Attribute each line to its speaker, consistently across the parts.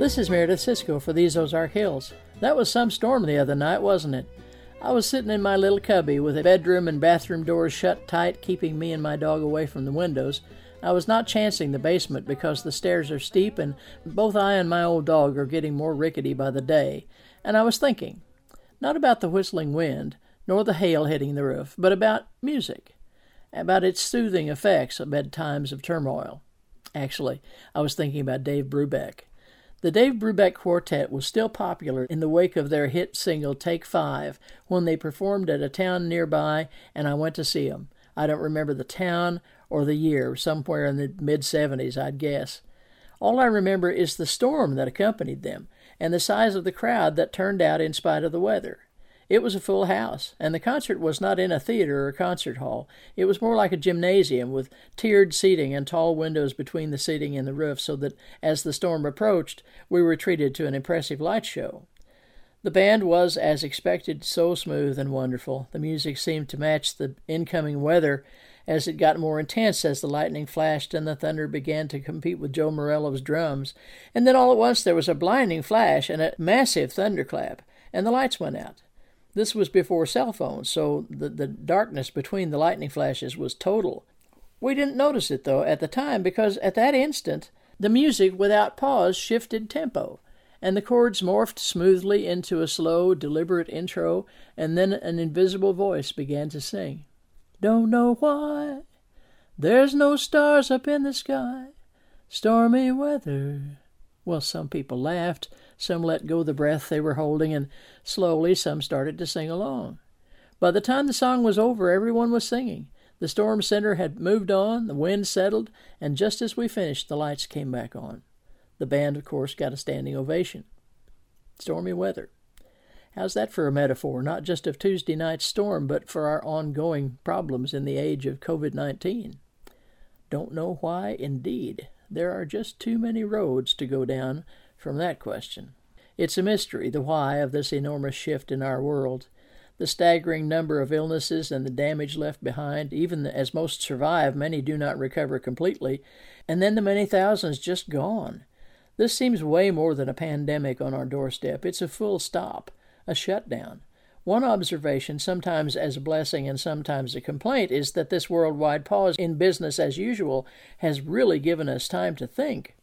Speaker 1: This is Meredith Cisco for These Ozark Hills. That was some storm the other night, wasn't it? I was sitting in my little cubby with the bedroom and bathroom doors shut tight, keeping me and my dog away from the windows. I was not chancing the basement because the stairs are steep and both I and my old dog are getting more rickety by the day. And I was thinking, not about the whistling wind, nor the hail hitting the roof, but about music, about its soothing effects amid times of turmoil. Actually, I was thinking about Dave Brubeck. The Dave Brubeck Quartet was still popular in the wake of their hit single Take 5 when they performed at a town nearby and I went to see them. I don't remember the town or the year, somewhere in the mid-'70s, I'd guess. All I remember is the storm that accompanied them and the size of the crowd that turned out in spite of the weather. It was a full house, and the concert was not in a theater or concert hall. It was more like a gymnasium with tiered seating and tall windows between the seating and the roof so that as the storm approached, we were treated to an impressive light show. The band was, as expected, so smooth and wonderful. The music seemed to match the incoming weather as it got more intense as the lightning flashed and the thunder began to compete with Joe Morello's drums. And then all at once there was a blinding flash and a massive thunderclap, and the lights went out. This was before cell phones, so the darkness between the lightning flashes was total. We didn't notice it, though, at the time, because at that instant, the music without pause shifted tempo, and the chords morphed smoothly into a slow, deliberate intro, and then an invisible voice began to sing. Don't know why, there's no stars up in the sky, stormy weather. Well, some people laughed, some let go the breath they were holding, and slowly some started to sing along. By the time the song was over, everyone was singing. The storm center had moved on, the wind settled, and just as we finished, the lights came back on. The band, of course, got a standing ovation. Stormy weather. How's that for a metaphor, not just of Tuesday night's storm, but for our ongoing problems in the age of COVID-19? Don't know why, indeed. There are just too many roads to go down from that question. It's a mystery, the why of this enormous shift in our world. The staggering number of illnesses and the damage left behind, even as most survive, many do not recover completely, and then the many thousands just gone. This seems way more than a pandemic on our doorstep. It's a full stop, a shutdown. One observation, sometimes as a blessing and sometimes a complaint, is that this worldwide pause in business as usual has really given us time to think.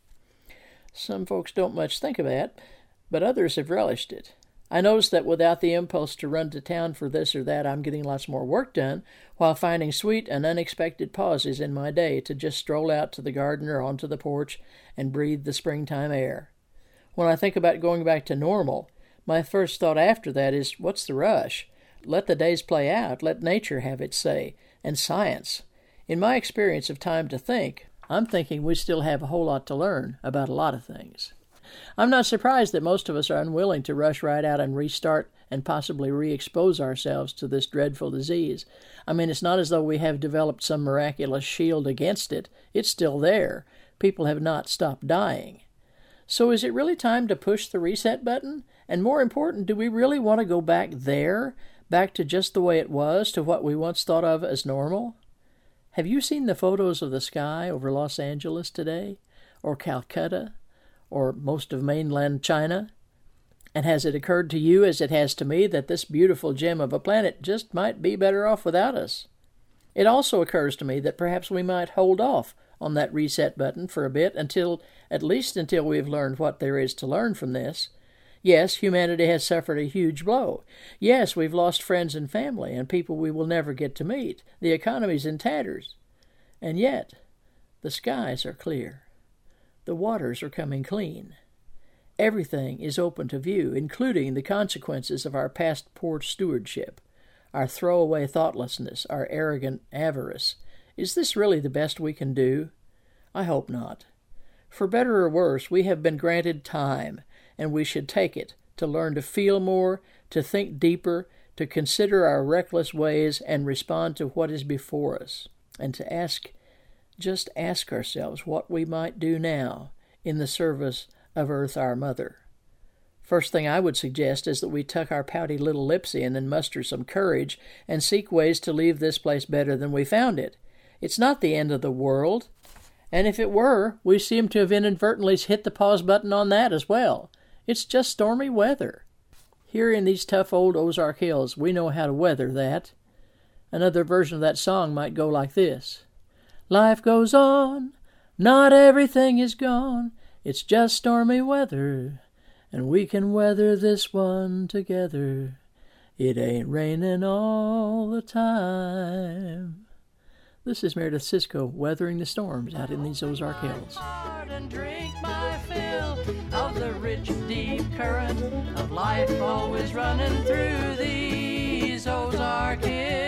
Speaker 1: Some folks don't much think of that, but others have relished it. I notice that without the impulse to run to town for this or that, I'm getting lots more work done, while finding sweet and unexpected pauses in my day to just stroll out to the garden or onto the porch and breathe the springtime air. When I think about going back to normal, my first thought after that is, what's the rush? Let the days play out. Let nature have its say. And science. In my experience of time to think, I'm thinking we still have a whole lot to learn about a lot of things. I'm not surprised that most of us are unwilling to rush right out and restart and possibly re-expose ourselves to this dreadful disease. I mean, it's not as though we have developed some miraculous shield against it. It's still there. People have not stopped dying. So is it really time to push the reset button? And more important, do we really want to go back there, back to just the way it was, to what we once thought of as normal? Have you seen the photos of the sky over Los Angeles today, or Calcutta, or most of mainland China? And has it occurred to you, as it has to me, that this beautiful gem of a planet just might be better off without us? It also occurs to me that perhaps we might hold off on that reset button for a bit at least until we've learned what there is to learn from this. Yes, humanity has suffered a huge blow. Yes, we've lost friends and family and people we will never get to meet. The economy's in tatters. And yet, the skies are clear. The waters are coming clean. Everything is open to view, including the consequences of our past poor stewardship, our throwaway thoughtlessness, our arrogant avarice. Is this really the best we can do? I hope not. For better or worse, we have been granted time, and we should take it to learn to feel more, to think deeper, to consider our reckless ways and respond to what is before us, and to just ask ourselves what we might do now in the service of Earth, our Mother. First thing I would suggest is that we tuck our pouty little lips in and muster some courage and seek ways to leave this place better than we found it. It's not the end of the world, And if it were, we seem to have inadvertently hit the pause button on that as well. It's just stormy weather. Here in these tough old Ozark Hills, we know how to weather that. Another version of that song might go like this. Life goes on, not everything is gone, it's just stormy weather, and we can weather this one together. It ain't raining all the time. This is Meredith Cisco weathering the storms out in these Ozark Hills.
Speaker 2: And drink my fill of the rich, deep current of life always running through these Ozark Hills.